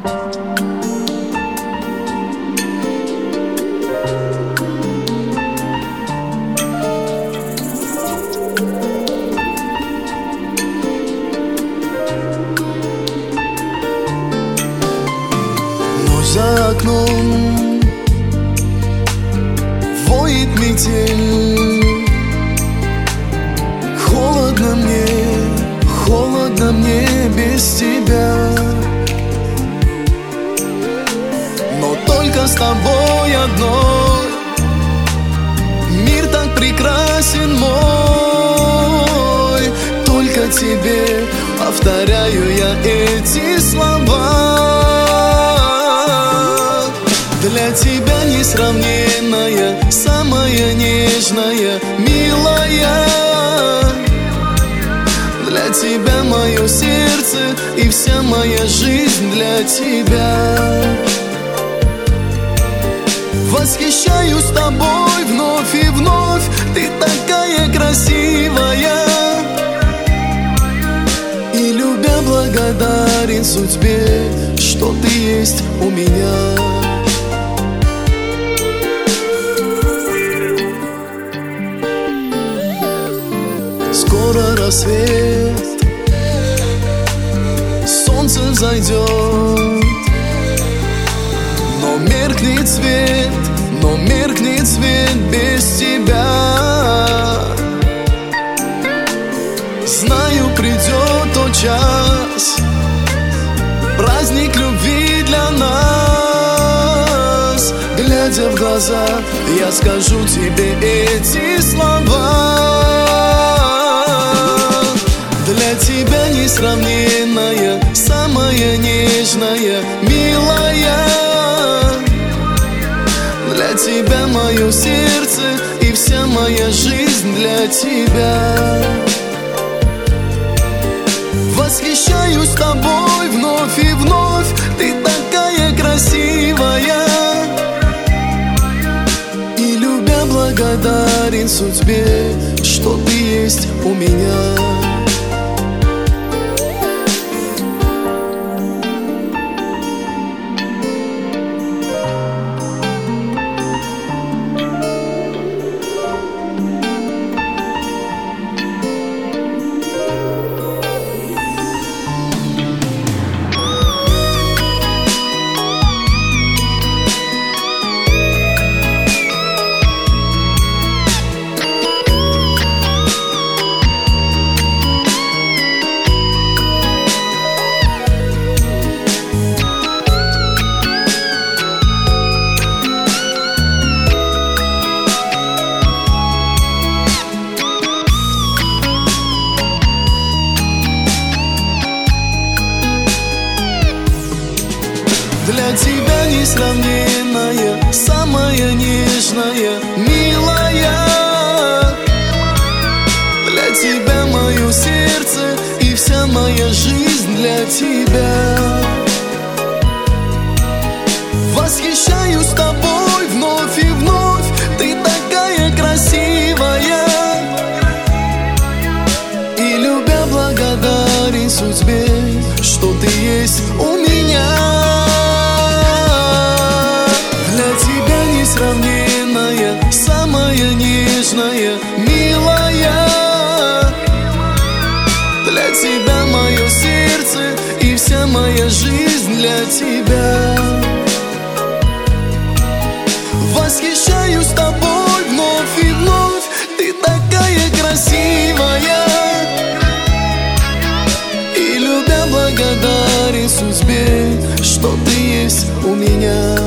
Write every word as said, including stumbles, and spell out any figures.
За окном воет метель. Холодно мне, холодно мне без тебя. Но только с тобой одной мир так прекрасен мой. Только тебе повторяю я эти слова. Для тебя несравненная, самая нежная, милая. Для тебя мое сердце и вся моя жизнь для тебя. Восхищаюсь тобой вновь и вновь, ты такая красивая. И любя благодарен судьбе, что ты есть у меня. Скоро рассвет, солнце взойдет, но меркнет свет, но меркнет свет без тебя. Знаю, придет тот час, праздник любви для нас. Глядя в глаза, я скажу тебе эти слова. Для тебя несравненная, самая нежная, милая. Для тебя мое сердце и вся моя жизнь для тебя. Восхищаюсь тобой вновь и вновь, ты такая красивая. И любя благодарен судьбе, что ты есть у меня. Для тебя несравненная, самая нежная, милая. Для тебя мое сердце и вся моя жизнь для тебя. Восхищаюсь тобой вновь и вновь, ты такая красивая. И любя благодарен судьбе, что ты есть у меня. Несравненная, самая нежная, милая. Для тебя мое сердце и вся моя жизнь для тебя. Восхищаюсь тобой вновь и вновь, ты такая красивая. И любя благодарен судьбе, что ты есть у меня.